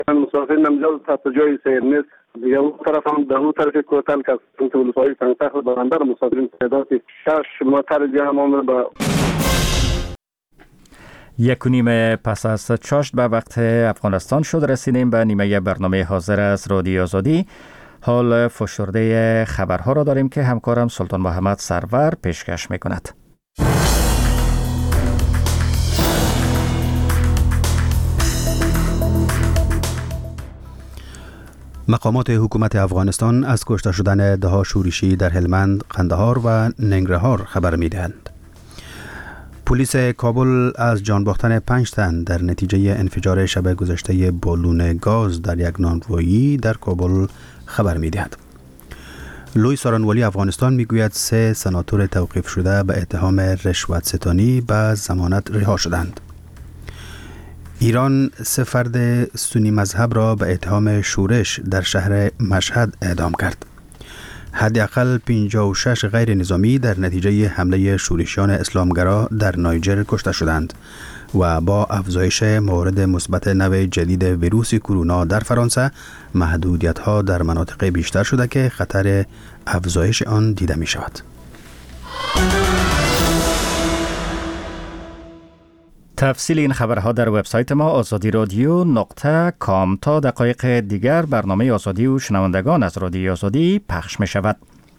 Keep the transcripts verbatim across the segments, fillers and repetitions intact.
مسافر نمیجا تا جای سیر نیست. دیگه اون طرف هم در اون طرف کوتل که تو ولسوالی تنگتخت بندر مسافرین تعداد شش متر جمع با یک و نیم پس از چاشت به وقت افغانستان شد. رسیدیم به نیمه برنامه حاضر از رادیو آزادی. حال فشرده خبرها را داریم که همکارم سلطان محمد سرور پیشکش میکند. مقامات حکومت افغانستان از کشته شدن دهها شورشی در هلمند، قندهار و ننگرهار خبر می‌دهند. پلیس کابل از جان باختن پنج تن در نتیجه انفجار شب گذشته بالون گاز در یک نانوایی در کابل خبر می‌دهد. لوی سارانوالی افغانستان میگوید سه سناتور توقیف شده به اتهام رشوت ستانی به ضمانت رها شدند. ایران سه فرد سنی مذهب را به اتهام شورش در شهر مشهد اعدام کرد. حداقل پنجاه و شش غیر نظامی در نتیجه حمله شورشیان اسلامگرا در نایجر کشته شدند و با افزایش موارد مثبت نوع جدید ویروس کرونا در فرانسه محدودیت‌ها در مناطق بیشتر شده که خطر افزایش آن دیده می شود. تفصیل این خبرها در وبسایت ما آزادی رادیو نقطه کام. تا دقایق دیگر برنامه آزادی و شنوندگان از رادیو آزادی پخش می شود.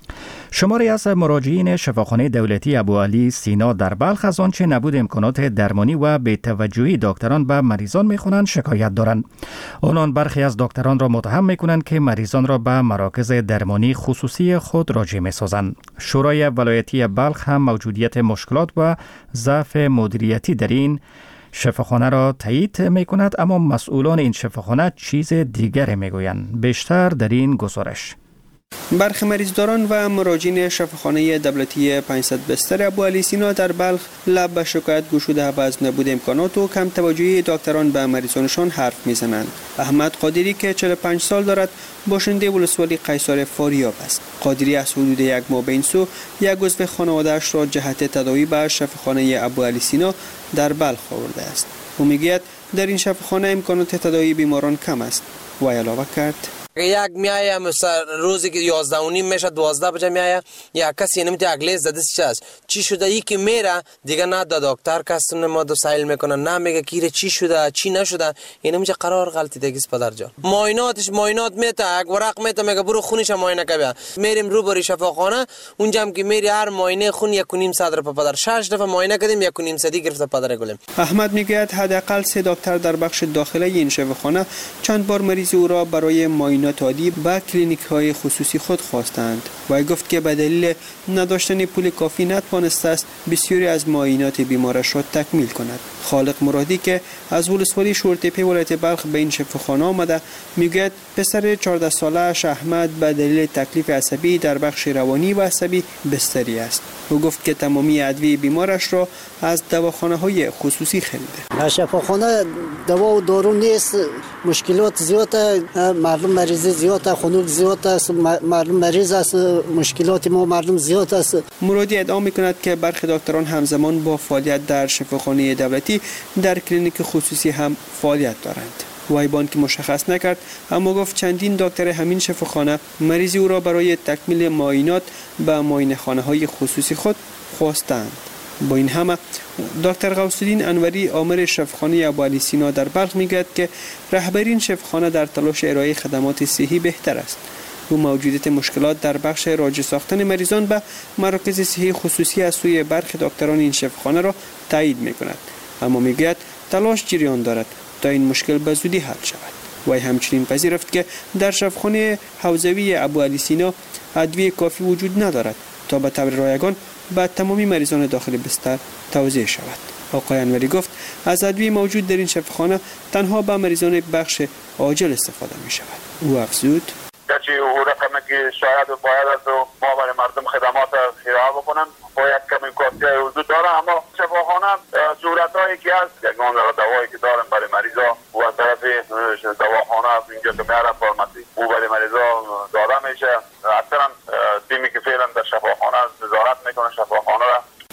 شماری از مراجعین شفاخانه دولتی ابوعلی سینا در بلخ از آنچه نبود امکانات درمانی و بی‌توجهی دکتران به مریضان می‌خوانند شکایت دارند. آنان برخی از دکتران را متهم می‌کنند که مریضان را به مراکز درمانی خصوصی خود راجع می‌سازند. شورای ولایتی بلخ هم موجودیت مشکلات و ضعف مدیریتی در این شفاخانه را تایید می‌کند، اما مسئولان این شفاخانه چیز دیگری می‌گویند. بیشتر در این گزارش. برخی مریضداران و مراجعین شفاخانه دولتی پانصد بستر ابوعلی سینا در بلخ لب به شکایت گشوده و از نبود امکانات و کم توجهی دکتران به مریضانشان حرف میزنند. احمد قادری که چهل و پنج سال دارد باشنده ولسوالی قیصر فاریاب است. قادری از حدود یک ماه به این سو یک عضو خانواده‌اش را جهت تداوی به شفاخانه ابوعلی سینا در بلخ آورده است. او میگوید در این شفاخانه امکانات تداوی بیماران کم است. و علاوه کرد یک میایه مثلا روزی که یازده و نیم میشه دوازده بجه میایه یا کسی نمیتونه اگلیز زده چیز چی شده ای که میره دیگه نه دا دکتر کس ما دو سایل میکنه نه میگه کی چی شده چی نشده. این میشه قرار غلطی دیگه پدر جان. معایناتش معاینات میته یک ورق میته میگه برو خونش معاینه کنه. میریم رو بری شفاخانه اونجا هم که میری هر معاینه خون یک و نیم صد روپیه پدر. شش دفعه معاینه کردیم یک و نیم صدی گرفته پدر گلم. احمد میگوید حداقل سه دکتر در بخش داخلی این شفاخانه چند بار مریض او را برای معاینات عادی به کلینیک های خصوصی خود خواستند و گفت که به دلیل نداشتن پول کافی نتوانسته است بسیاری از معاینات بیمارش را تکمیل کند. خالق مرادی که از ولسوالی شورتپه ولایت بلخ به این شفاخانه آمده میگوید پسر چهارده ساله اش احمد به دلیل تکلیف عصبی در بخش روانی و عصبی بستری است. او گفت که تمامی ادویه بیمارش را از دواخانه های خصوصی خریده. شفاخانه دوا و دارو نیست، مشکلات زیاده، مردم مریض زیاده، خنک زیاده است، مردم مریض است، مشکلات ما مردم زیاد است. مرادی ادعا میکند که برخی دکتران همزمان با فعالیت در شفاخانه دولتی در کلینیک خصوصی هم فعالیت دارند. وایبان که مشخص نکرد اما گفت چندین دکتر همین شفاخانه مریضی او را برای تکمیل معاینات به معاینه‌خانه های خصوصی خود خواستند. با این همه دکتر غوث‌الدین انوری آمر شفاخانه ابوعلی سینا در بلخ میگوید که رهبرین شفاخانه در تلاش ارائه خدمات صحی بهتر است. او موجودیت مشکلات در بخش راجع ساختن مریضان به مراکز صحی خصوصی از سوی برخی دکتران این شفاخانه را تایید میکند، اما میگوید تلاش جریان دارد تا این مشکل به زودی حل شود. وی همچنین پذیرفت که در شفاخانه حوزوی ابوعلی سینا ادویه کافی وجود ندارد تا به طور رایگان به تمامی مریضان داخل بستر توزیع شود. آقای انوری گفت از ادویه موجود در این شفاخانه تنها به مریضان بخش عاجل استفاده می شود. او افزود چی او رقمی که شاید باید از ما برای مردم خدمات ارائه بکنن باید کمی کافی وجود داره، اما شفاخانه صورتایی که هست یک نوع دوایی که دارن برای مریضا و از طرف دواخانه اینجا که میارن فارماسی او برای مریضا داده میشه. اکثرا تیمی که فعلا در شفاخانه نظارت میکنه شفاخانه را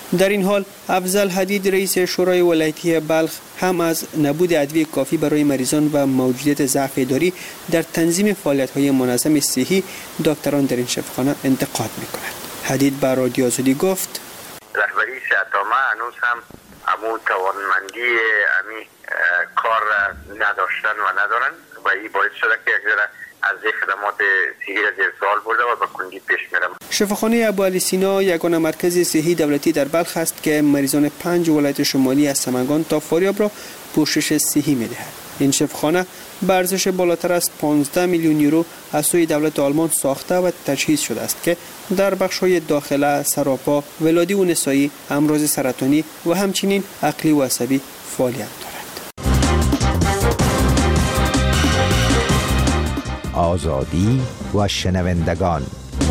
در این حال افضل حدید رئیس شورای ولایتی بلخ هم از نبود ادویه کافی برای مریضان و موجودیت ضعف اداری در تنظیم فعالیت‌های منظم صحی دکتران در این شفاخانه انتقاد می‌کند. حدید بر رادیو آزادی گفت رهبری شهردامه هنوز هم همون توانمندی امی کار نداشتن و ندارن و این باعث شده که یک ذره از خدمات صحی را زیر سوال برده و به کندی پیش میرم. شفاخانه ابوعلی سینا یگانه مرکز صحی دولتی در بلخ است که مریضان پنج ولایت شمالی از سمنگان تا فاریاب را پوشش صحی می‌دهد. این شفاخانه با ارزش بالاتر از پانزده میلیون یورو از سوی دولت آلمان ساخته و تجهیز شده است که در بخش‌های داخله، سراپا، ولادی و نسایی، امراض سرطانی و همچنین عقلی و عصبی فعالیت دارد. آزادی و شنوندگان.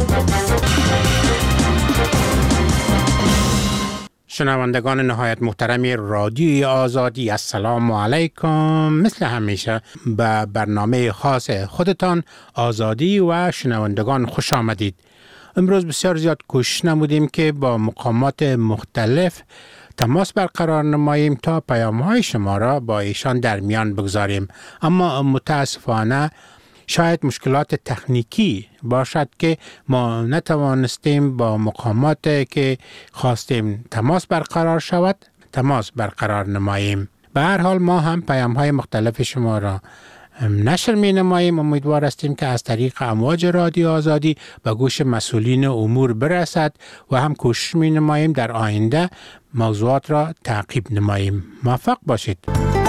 شنوندگان نهایت محترم رادیوی آزادی، السلام علیکم. مثل همیشه به برنامه خاص خودتان آزادی و شنوندگان خوش آمدید. امروز بسیار زیاد کوشش نمودیم که با مقامات مختلف تماس برقرار نماییم تا پیام‌های شما را با ایشان در میان بگذاریم، اما متاسفانه شاید مشکلات تکنیکی باشد که ما نتوانستیم با مقامات که خواستیم تماس برقرار شود تماس برقرار نماییم. به هر حال ما هم پیام‌های مختلف شما را نشر می نماییم. امیدوار هستیم که از طریق امواج رادیو آزادی به گوش مسئولین امور برسد و هم کوشش می نماییم در آینده موضوعات را تعقیب نماییم. موفق باشید.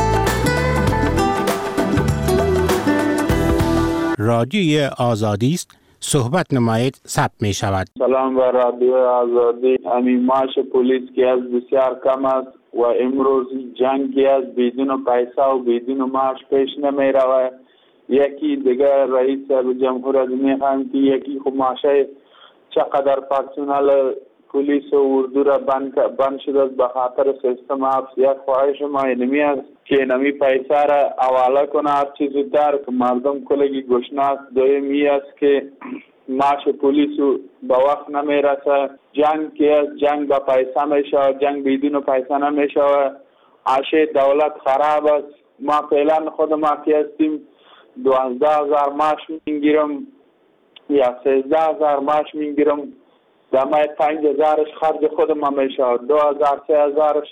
رادیوی آزادی است، صحبت نمایید، ثبت می شود. سلام به رادیو آزادی. همین معاش پلیس که از بسیار کم است و امروز جنگی از بدون پیسه و بدون معاش پیش نمی رود. یکی دیگر رئیس جمهور از میخواهیم که یکی خب معاشه چقدر پرسنل پلیس و اردو را بند, بند شده به خاطر سیستم حبس. یک خواهش ما اینمی است که نمی پیسه را حواله کنه هر چیز زودتر که مردم کلگی گشناست. دومی است که معاش پلیس به وقت نمی رسه. جنگ که است جنگ با پیسه می شود، جنگ بدون پیسه نمی شود. عاشه دولت خراب است. ما فعلا خود ما که هستیم دوازده هزار معاش میگیرم یا سیزده هزار معاش میگیرم. دمای پنج هزارش خرج خود ما می شود. دو هزار سه هزارش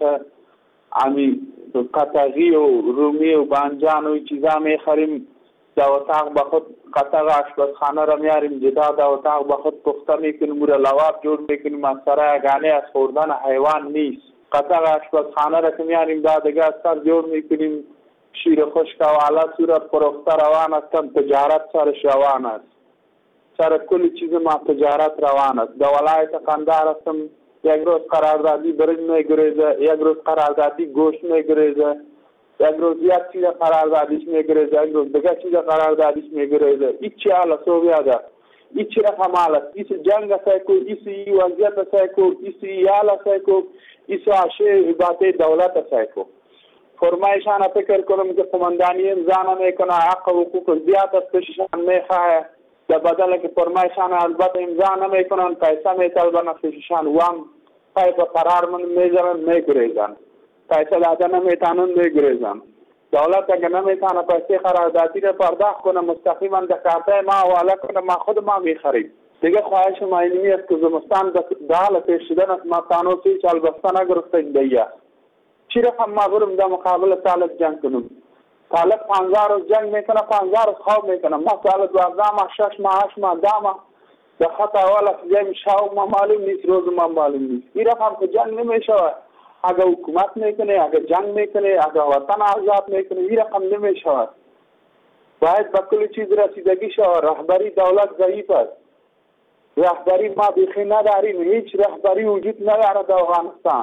امی قطعی و رومی و بانجان و چیزا می خریم. در اتاق با خود قطع آشپزخانه را میاریم جدا، در اتاق با خود پخته میکنیم و لواب جور میکنیم. از سر یگانه از خوردن حیوان نیست. قطع آشپزخانه را که میاریم دا دیگه از سر جور میکنیم. شیر خشک و علا صورت پرخته روان است. تجارت سرش روان است. سر کل چیز ما تجارت روان است. در ولایت قندهار هستم. یک روز قراردادی برنج میگریزه، یک روز قراردادی گوشت میگریزه، یک روز یک چیز قراردادیش میگریزه، یک روز دیگه چیز قراردادیش میگریزه. هیچی حالا سویاده، هیچی رقم حالا ایسی جنگ سایکو، ایسی وضعیت سایکو، ایسی حالا سایکو، ایسی عشه باته دولت سایکو. فرمایشان فکر کنم که قماندانی امضا نمیکنه، حق و حقوق زیاد از پیششان میخواه. در بدل که فرمایشان البته امضا نمیکنن، پیسه میطلبن از پیششان و هم پای به قرار من میذارن میگریزن. پیسه داده نمیتانن میگریزن. دولت اگر نمیتانه پیسه قراردادی را پرداخت کنه مستقیما در کارت ما حواله کنه، ما خود ما میخریم. دیگه خواهش ما اینمی است که زمستان در حال پیش شدن است. ما تانو سی سال بسته نگرفتیم دیگه. چی رقم ما برم در مقابل طالب جنگ کنم؟ طالب پانزده روز جنگ میکنه، پانزده روز خواب میکنه. ما طالب دوازده ماه، شش ماه، هشت ماه، ده ماه در خط اول از جنگ شاو ما معلوم نیست، روز ما معلوم نیست. این رقم که جنگ نمیشود. اگر حکومت میکنه، اگر جنگ میکنه، اگر وطن آزاد میکنه، این رقم نمیشود. باید به کل چیز رسیدگی شود. رهبری دولت ضعیف است. رهبری ما بیخی نداریم. هیچ رهبری وجود نداره در افغانستان.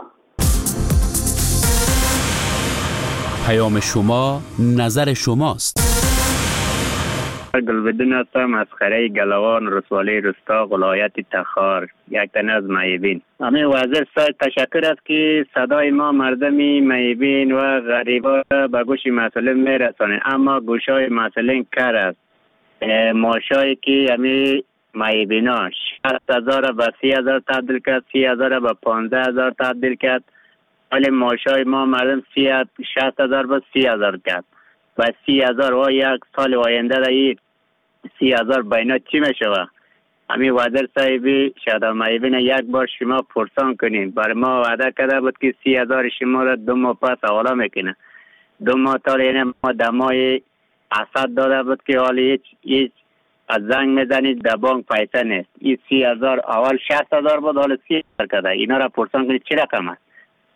پیام شما نظر شماست. گلبدین هستم از خره گلوان رسوالی رستا ولایت تخار، یک تن از معیبین. همه وزیر صاحب تشکر است که صدای ما مردمی معیبین و غریبا به گوش مسئولین میرسانه، اما گوشای مسئولین کر است. ماشایی که همه مایبینا شصت هزار به سی هزار تبدیل کرد، سی هزار به پانزده هزار تبدیل کرد. ولی معاشای ما مردم شصت هزار به سی هزار کرد و سی هزار و یک سال آینده در این سی هزار بینا چی میشوه؟ همین وزیر صاحبی شاید مایبین یک بار شما پرسان کنین. برای ما وعده کرده بود که سی هزار شما را دو ماه پس حواله میکنه. دو ماه تا یعنی ما دمای اسد داده بود که حالا هیچ هیچ از زنگ میزنید در بانک پیسه نیست. این سی هزار اول شصت هزار بود، حالا سی هزار کرده. اینا را پرسان کنید چی رقم است؟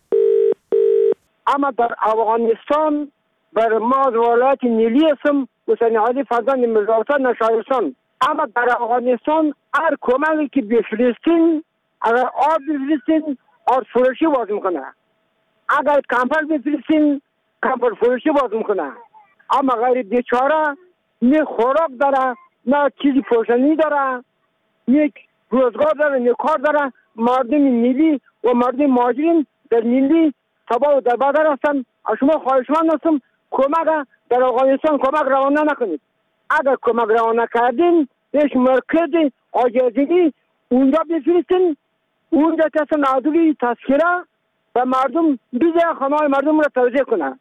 اما در افغانستان بر ما ولایت نیلی هستم حسین علی فرزند مرزاوطن نشایستان. اما در افغانستان هر کمکی که به فلسطین، اگر آب به فلسطین آب فروشی باز میکنه، اگر کمپل به فلسطین کمپل فروشی باز میکنه. اما غیر بیچاره نه خوراک داره، نه چیزی پوشانی داره، نه روزگار داره، نه کار داره. مردم نیلی و مردم مهاجرین در نیلی تباه و در بدر هستن. از شما خواهشمند هستم کمک در افغانستان کمک روانه نکنید. اگر کمک روانه کردین یک مرکز آجازگی اونجا بفرستین، اونجا کسی نادولی تذکره و مردم بیزه خانه مردم را توضیح کنه.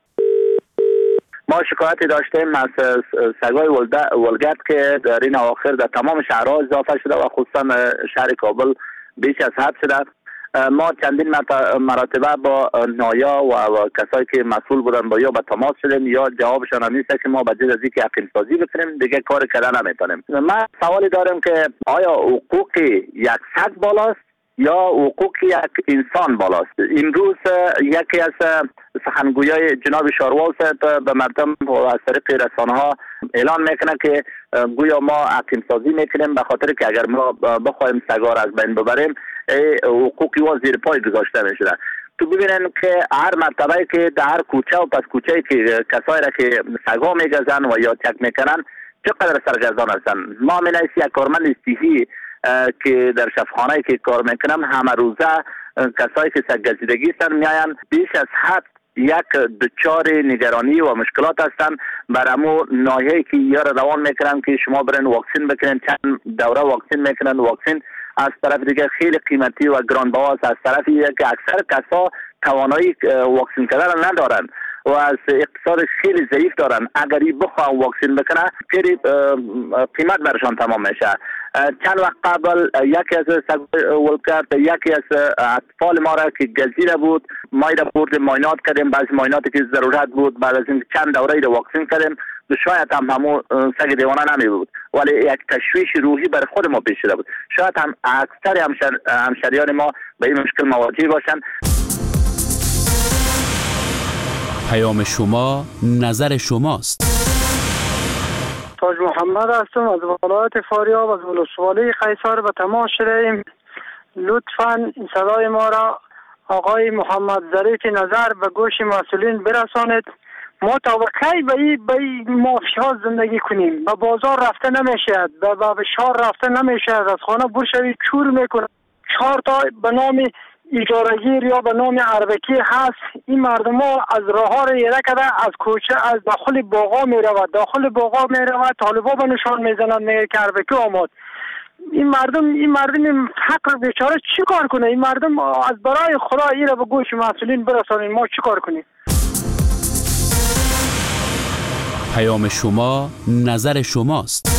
ما شکایتی داشتیم از سگای ولگت که در این اواخر در تمام شهرها اضافه شده و خصوصا شهر کابل بیش از حد شده. ما چندین مراتبه با نایا و, و کسایی که مسئول بودن با یا به تماس شدیم یا جوابشان هم نیست که ما به جز از اینکه یقین سازی بکنیم دیگه کار کردن نمیتونیم. من سوالی دارم که آیا حقوق یک سگ بالاست یا حقوق یک انسان بالاست؟ این روز یکی از سخنگویای جناب شاروال صاحب به مردم از طریق رسانه ها اعلان میکنه که گویا ما حقیم سازی میکنیم به خاطر که اگر ما بخوایم سگا را از بین ببریم حقوقی و زیر پای گذاشته میشده. تو ببینن که هر مرتبه که در هر کوچه و پس کوچه که کسایی را که سگا میگزن و یا چک میکنن چقدر سرگردان هستن. ما من از یک کارمند صحی که در شفاخانه که کار میکنم همه روزه کسایی که سگ گزیدگی هستن میاین بیش از حد یک دچار نگرانی و مشکلات هستن. برامو ناحیه‌ای که یار روان میکنن که شما برین واکسین بکنن، چند دوره واکسین میکنن. واکسین از طرف دیگه خیلی قیمتی و گرانبها، از طرف دیگه که اکثر کسا توانایی واکسین کردن ندارن و از اقتصاد خیلی ضعیف دارن. اگر ای بخوام واکسین بکنه خیلی قیمت برشان تمام میشه. چند وقت قبل یکی از ولکت یکی از اطفال ما را که گزیده بود ما را برد ماینات کردیم، بعضی مایناتی که ضرورت بود بعد از این چند دوره را واکسین کردیم. شاید هم همون سگ دیوانه نمی بود ولی یک تشویش روحی بر خود ما پیش شده بود. شاید هم اکثر همشر... همشریان ما به این مشکل مواجه باشند. پیام شما نظر شماست. تاج محمد هستم از ولایت فاریاب از ولسوالی قیصر به تماس شدیم. لطفاً این صدای ما را آقای محمد ظریف نظر به گوش مسئولین برسانید. ما تا کی به این به این مافیا زندگی کنیم؟ به بازار رفته نمیشه، به به شهر رفته نمیشه، از خانه برشوی چور میکنه. چهار تا به نام اجارهگیر یا به نام عربکی هست. این مردم ها از راه ها را یره کده از کوچه از داخل باغا می رود داخل باغا می رود طالبا به نشان میزنند میگه که عربکی آمد. این مردم این مردم فقر بیچاره چی کار کنه؟ این مردم از برای خدا این را به گوش مسئولین برسانید. ما چی کار کنیم؟ پیام شما نظر شماست.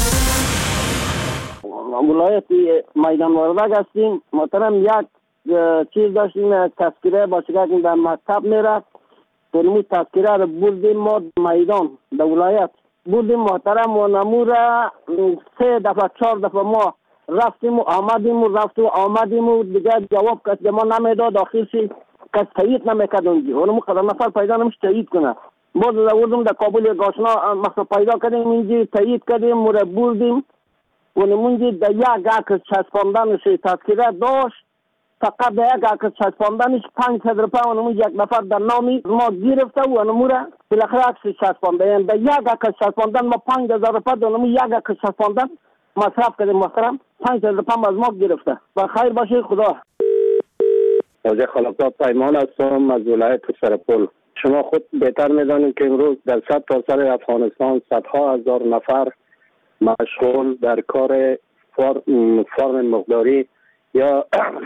ولایت میدان وردگ هستیم محترم. یک چیز داشتیم تذکره با شکایت در مکتب میرفت ترمی تذکره رو بردیم ما میدان در ولایت بردیم محترم و نموره سه دفعه چهار دفعه ما رفتیم و آمدیم و رفتیم و آمدیم و دیگه جواب کسی ما نمیداد. آخرشی کسی تایید نمیکرد اونجی اونمو قدر نفر پیدا نمیشه تایید کنه. باز دوردم در کابل گاشنا مخصوص پیدا کردیم اینجی تایید کردیم موره بردیم و نمونجی در یک عکس چسباندنش تذکره داشت. فقط در یک عکس چسباندنش پنج صد روپیه و نمون یک نفر در نامی ما گرفته و نموره بالاخره عکس چسبانده در یک عکس چسباندن ما پنج هزار روپیه و نمون یک عکس چسباندن مصرف کردیم محترم. پنج صد روپیه از ما گرفته. و خیر باشه خدا. موجه خلقات پیمان هستم از ولایت سرپل. شما خود بهتر میدانید که امروز در صد تا سر افغانستان صدها هزار نفر مشغول در کار فار فارم مقداری یا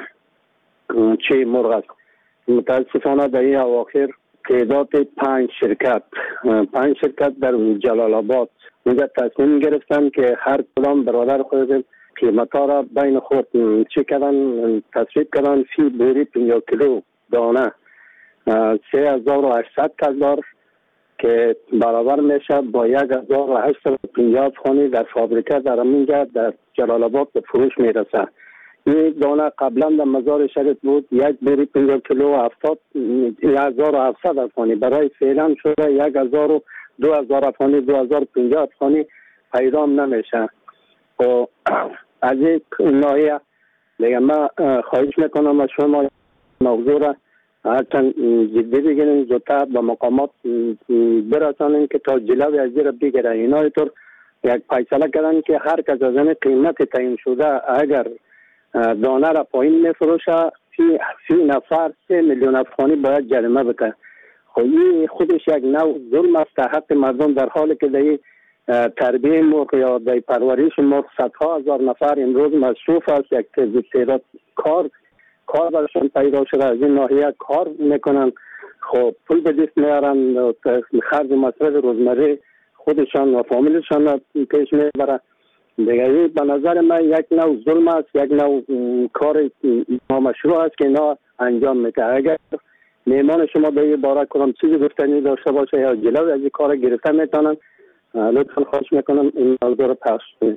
چه مرغ است. متاسفانه در این اواخر تعداد پنج شرکت پنج شرکت در جلال آباد اینجا تصمیم گرفتن که هر کدام برادر خود قیمت ها را بین خود چه کردن تصویب کردن. فی بوری پنجاه کیلو دانه سه هزار و هشتصد دلار که برابر میشه با یک هزار و هشتصد و پنجاه افغانی در فابریکه در اینجا در جلال آباد به فروش میرسه. این دانه قبلا در مزار شریف بود یک بوری پنجاه کیلو و هفتاد هزار و هفتصد افغانی، برای فعلا شده یک هزار و دو هزار افغانی دو هزار و پنجاه افغانی پیدا نمیشه. و از این ناحیه دیگه من خواهش میکنم از شما موضوع را هرچند جدی بگیرین، زودتر به مقامات برسانین که تا جلوی از زیر بگیره. اینا اینطور یک فیصله کردن که هر کس از این قیمت تعیین شده اگر دانه را پایین میفروشه فی, فی نفر سه میلیون افغانی باید جریمه بده. خب این خودش یک نوع ظلم است در حق مردم، در حالی که در تربیه مرغ یا در پرورش مرغ صدها هزار نفر امروز مصروف است. یک تعداد کار کار برشان پیدا شده، از این ناحیه کار میکنن، خب پول به دست میارن، خرج مصرف روزمره خودشان و فامیلشان را پیش میبرن. دیگه به نظر من یک نوع ظلم است، یک نوع کار نامشروع است که اینا انجام میده. اگر میمان شما به این باره کنم چیزی گفتنی داشته باشه یا جلوی از این کار گرفته میتونن، لطفا خواهش میکنم این موضوع رو پخش کنید.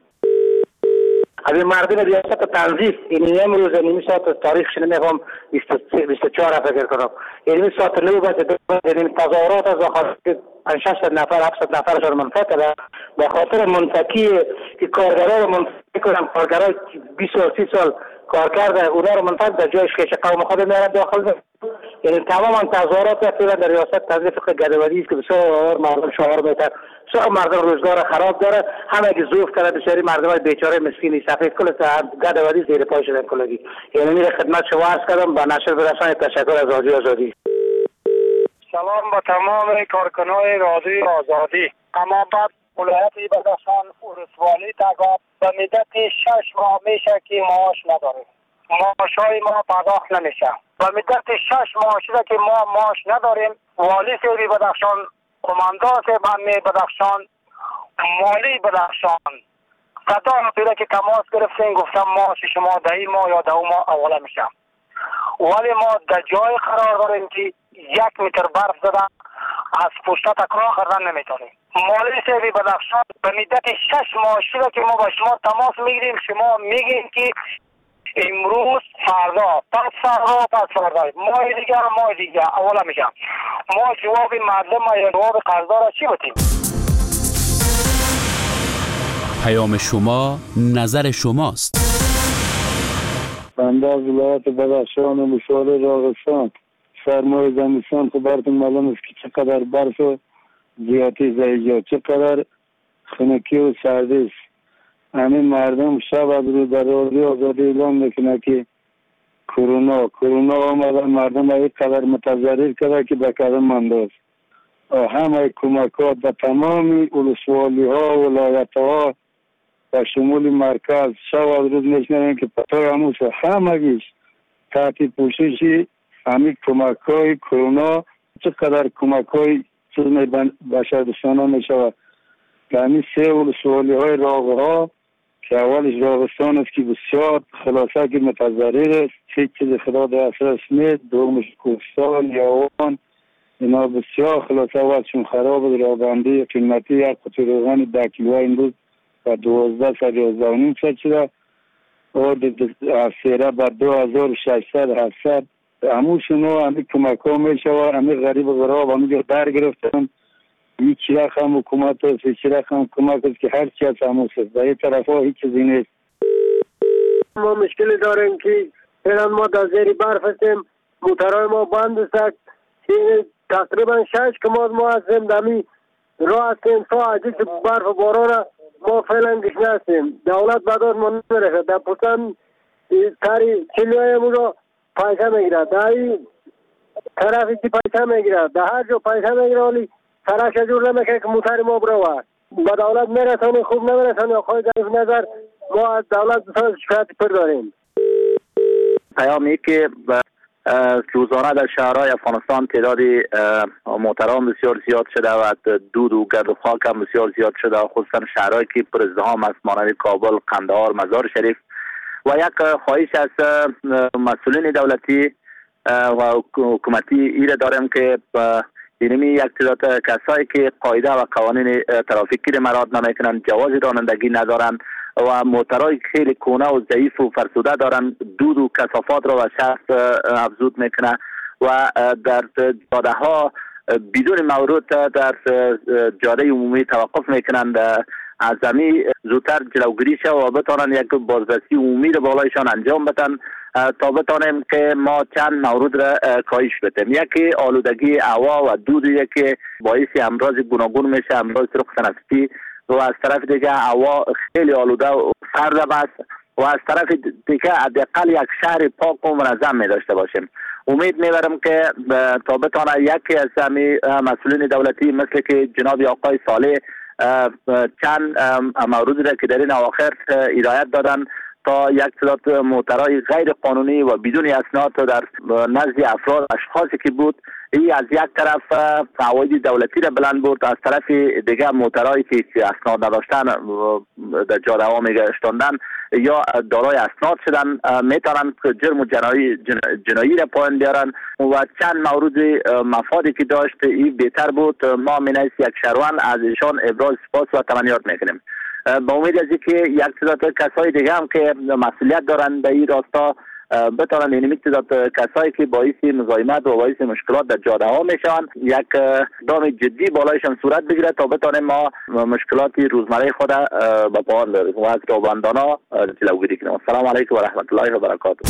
از مردم ریاست تنظیف این امروز نیم ساعت تاریخش نمیخوام بیست و چهار فکر کنم، این ساعت نو باید این تظاهرات از خاطر پنج شصت نفر هفتصد نفرشان منفعت داره، به خاطر منفکی که کارگرها رو منفعت کنم، کارگرها بیست و سی سال کار کرده اونا رو منفعت در جایش که قوم خود میارن داخل ده. یعنی تمام تظاهرات فعلا در ریاست تنظیف گدوادی است که بسیار مردم شعار میتر سو مردم روزگار خراب داره، همه که زوف کرده بسیاری مردم های بیچاره مسکینی سفید کل گدوادی زیر پای شدن کلگی. یعنی میره خدمت شما عرض کردم با نشر برسان تشکر از رادیو آزادی. سلام با تمام کارکنان رادیو آزادی. اما بعد ولایت بدخشان ولسوالی تگاب به مدت شش ماه میشه که معاش نداریم، معاشای ما پرداخت نمیشه. به مدت شش ماه شده که ما معاش نداریم. والی سیبی بدخشان، قماندان سیبی بدخشان، مالی بدخشان صدا پیدا که تماس گرفتیم گفتم معاش شما در این ماه یا در اون ماه اوله میشه، ولی ما در جای قرار داریم که یک متر برف زده از پشت تکرار کردن نمیتونیم. مالی سیبی بدخشان به مدت شش ماه شده که ما با شما تماس میگیریم، شما میگین که امروز فردا پس فردا پس فردا ماه دیگر ماه دیگر اولا میگم. ما جواب مردم یا جواب قرضدار چی بدیم؟ پیام شما نظر شماست. بنده از ولایت بدخشان و مشوار راغستان سرمای زمستان خبرتون معلوم است که چقدر برف و زیادی زیجا چقدر خنکی و سردی است. همین مردم شب از رو در رادیو آزادی اعلام میکنه که کرونا کرونا آمده، مردم های قدر متضرر کرده که به قدم مانده است. همه کمکات به تمام ولسوالی ها و ولایت ها و شمول مرکز شب از روز میشنویم که پتای هموش همگیش تحت پوشش همین کمک های کرونا چقدر کمک های چیز بشردوستانه می شود. که همین سه ولسوالی های راغ ها که اولش راغستان است که بسیار خلاصه که متضرر است، هیچ چیز خدا در اثرش نیست، دومش کوهستان یاوان اینا بسیار خلاصه وقتشون خراب است. رابندی قیمتی یک قطعه روغن ده کیلویی امروز و دوازده صد یازده و نیم صد شده و سیره بر دو هزار و ششصد هفتصد. هموشون ها همین کمک ها می شود. همین غریب و غراب همین در گرفتن. هیچ رقم حکومت است، هیچ رقم کمک است که هر چی از هموش است. در این طرف ها هیچ چیزی نیست. ما مشکلی داریم که فعلا ما در زیر برف هستیم، موترهای ما بند است. تقریبا شش کماد ما هستیم دمی راه هستیم تا عزیز برف و باران ما فعلا گشنه هستیم. دولت بداد ما نمیرسه. در پوستان تاری چلیوهای ما رو پیسه میگیره، در این طرفی که پیسه میگیره، در هر جا پیسه میگیره ولی سرش جور نمیکنه که موتر ما بروه. به دولت میرسانه خوب نمیرسانه. آقای گریف نظر ما از دولت بسیار شکایت پر داریم. پیامی که روزانه در شهرهای افغانستان تعداد معتران بسیار زیاد شده و دود و گرد و خاک هم بسیار زیاد شده، خصوصا شهرهایی که پر ازدحام است مانند کابل، قندهار، مزار شریف. و یک خواهش از مسئولین دولتی و حکومتی ایره دارم که اینمی یک تعداد کسایی که قاعده و قوانین ترافیکی را مراعات نمیکنند، جواز رانندگی ندارند و موترهای خیلی کونه و ضعیف و فرسوده دارند، دود و کثافات را و شخص افزود میکنه و در جاده ها بدون مورد در جاده عمومی توقف میکنند. از زمین زودتر جلوگیری شود و بتانن یک بازرسی عمومی را بالایشان انجام بدن تا بتانیم که ما چند مورد را کاهش بدیم. یکی آلودگی هوا و دود، یکی باعث امراض گوناگون میشه، امراض سرخ تنفسی، و از طرف دیگه هوا خیلی آلوده و سرد است و از طرف دیگه حداقل یک شهر پاک و منظم می داشته باشیم. امید میبرم که تا بتانه یکی از همین مسئولین دولتی مثل که جناب آقای صالح چند مورد را که در این اواخر هدایت دادن تا یک تعداد موترهای غیر قانونی و بدون اسناد در نزد افراد اشخاصی که بود، این از یک طرف فواید دولتی را بلند برد، از طرف دیگه موترهایی که اسناد نداشتن در جاده ها میگشتاندن یا دارای اسناد شدن میتونن جرم و جنایی جنایی را پایان بیارن و چند مورد مفادی که داشت این بهتر بود. ما منیس یک شهروند از ایشان ابراز سپاس و تمنیات میکنیم. با امید از اینکه یک تعداد کسای دیگه هم که مسئولیت دارن به این راستا بتونن این تعداد کسایی که باعث مزاحمت و باعث مشکلات در جاده ها میشن یک اقدام جدی بالایشان صورت بگیره تا بتونیم ما مشکلات روزمره خود به پایان برسونیم و از رانندگان جلوگیری کنیم. السلام علیکم و رحمت الله و برکاته.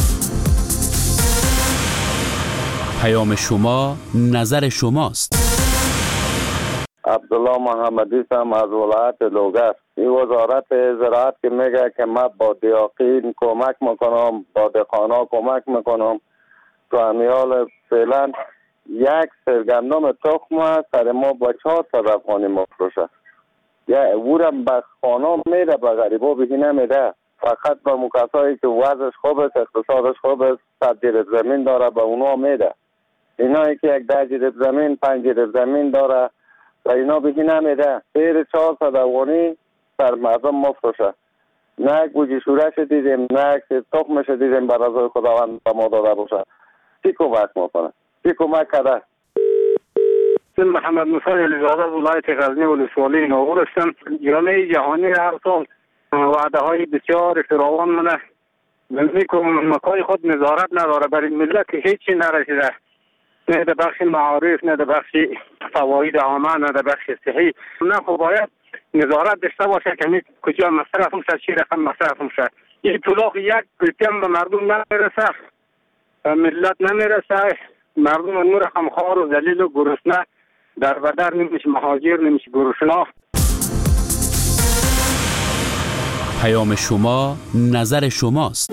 پیام شما نظر شماست. عبدالله محمدی هم از ولایت لوگر. این وزارت زراعت که میگه که ما با دیاقین کمک میکنم، با دهقانا کمک میکنم، تو امیال فعلا یک سرگندم تخم سر ما با چهار صد افغانی مفروشه. یا اورم به خانه میره، به غریبا بهی نمیده، فقط به مکسایی که وضعش خوب است، اقتصادش خوب است، صد جریب زمین داره به اونا میده. اینایی که یک ده جریب زمین، پنج جریب زمین داره و اینا بهی نمیده، غیر چهار صد افغانی سر مردم مفروشه. نه یک بوجی شورش دیدیم، نه یک تخمش دیدیم بر رضای خداوند به ما داده باشه. چی کمک میکنه؟ چی کمک کرده؟ من محمد موسی علیزاده ولایت غزنی ولسوالی ناغور هستم. جامعه جهانی هر سال وعده های بسیار فراوان منه میکنم، مکای خود نظارت نداره برای ملت که هیچی نرسیده، نه در بخش معارف، نه در بخش فواید عامه، نه در بخش صحی. نه خب باید نظارت داشته باشه که کجا مصرف میشه، چی رقم مصرف میشه. این طلاق یک پرتیم به مردم نمیرسه، ملت نمیرسه، مردم نور خمخوار و ذلیل و گرسنه در بدر نمیشه، مهاجر نمیشه، گرسنه. پیام شما نظر شماست.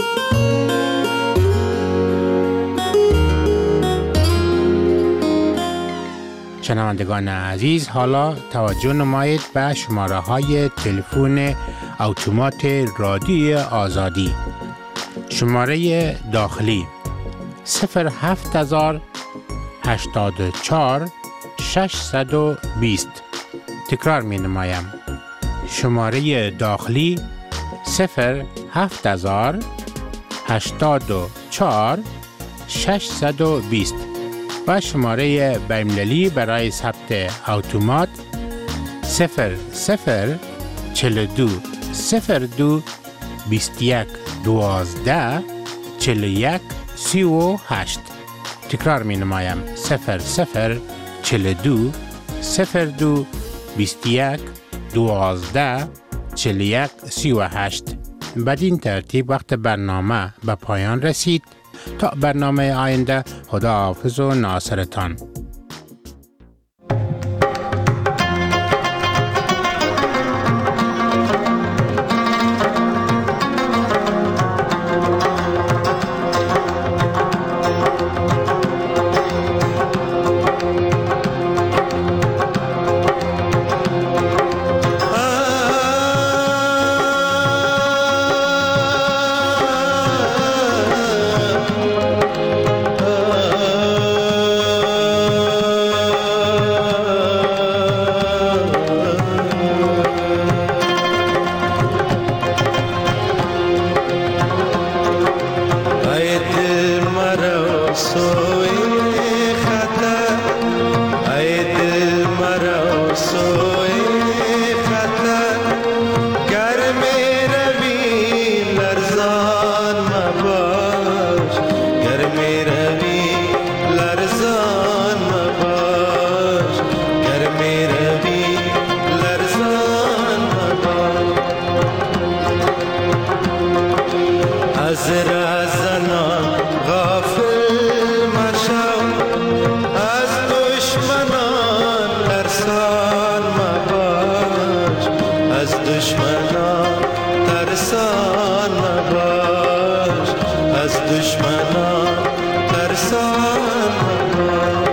شنوندگان عزیز، حالا توجه نمایید به شماره های تلفن اتومات رادیوی آزادی. شماره داخلی صفر هفت هزار هشتاد و چهار ششصد و بیست. تکرار می نمایم. شماره داخلی صفر هفت هزار هشتاد و چهار ششصد و بیست و شماره بین‌المللی برای ثبت اتومات صفر صفر چهل و دو صفر دو بیست و یک دوازده چهل و یک سی و هشت. تکرار می نمایم. صفر صفر چهل و دو صفر دو بیست و یک دوازده چهل و یک سی و هشت. بدین ترتیب وقت برنامه به پایان رسید. تا برنامه آینده، خدا حافظ و ناصرتان. ترسان مباش، از دشمنان ترسان مباش.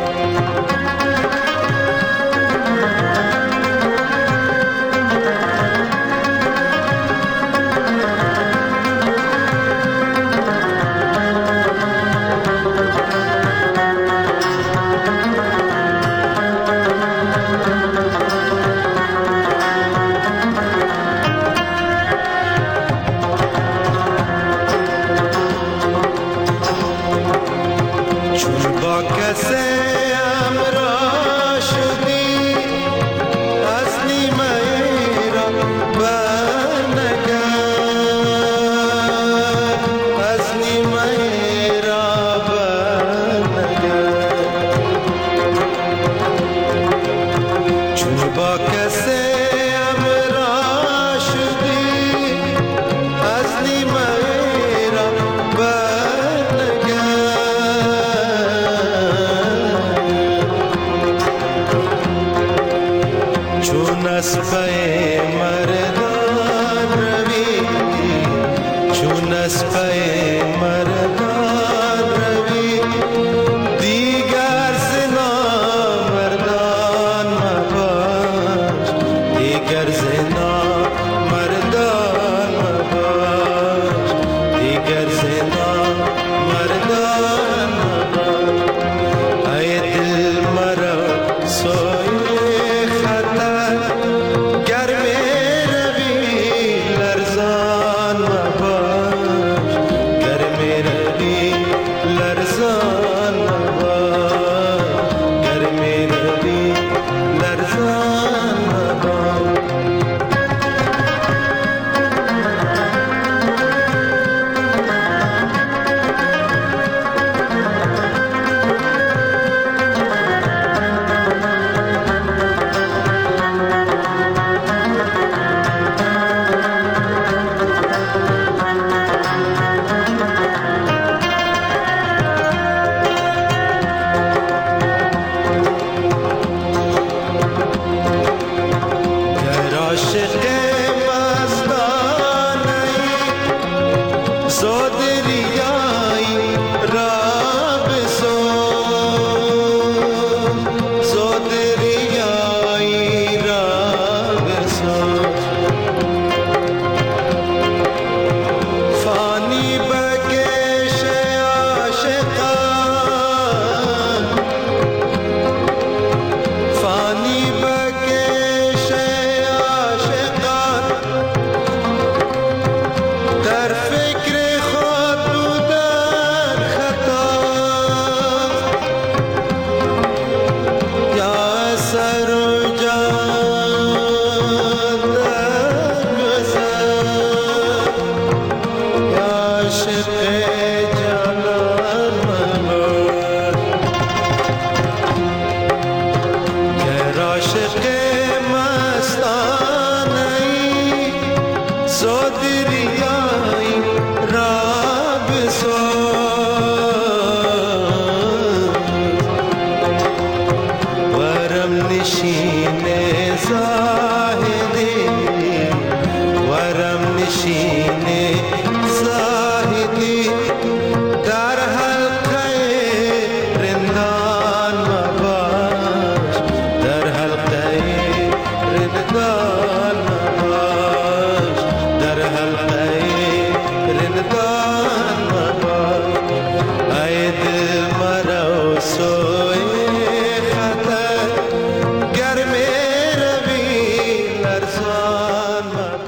عاشق مستانه‌ای زادی